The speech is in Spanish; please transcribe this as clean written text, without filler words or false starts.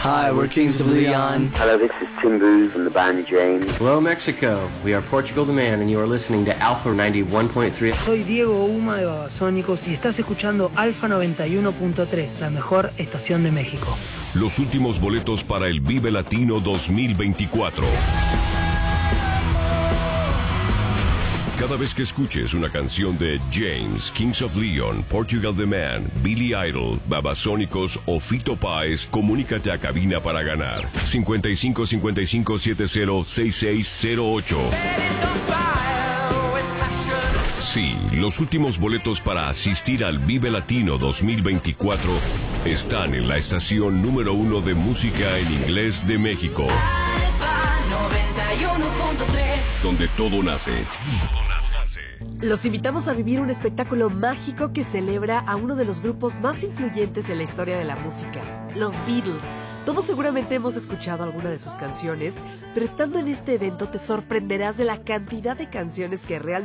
Hi, we're Kings of Leon. Hello, this is Tim Booth from the band James. Hello, Mexico. We are Portugal the Man, and you are listening to Alpha 91.3. Soy Diego Uma de Babasónicos y estás escuchando Alpha 91.3, la mejor estación de México. Los últimos boletos para el Vive Latino 2024. Cada vez que escuches una canción de James, Kings of Leon, Portugal the Man, Billy Idol, Babasónicos o Fito Páez, comunícate a cabina para ganar. 55 55 70 6608. Sí, los últimos boletos para asistir al Vive Latino 2024 están en la estación número 1 de música en inglés de México. Alpha 91.3, donde todo nace. Los invitamos a vivir un espectáculo mágico que celebra a uno de los grupos más influyentes en la historia de la música, los Beatles. Todos seguramente hemos escuchado alguna de sus canciones, pero estando en este evento te sorprenderás de la cantidad de canciones que realmente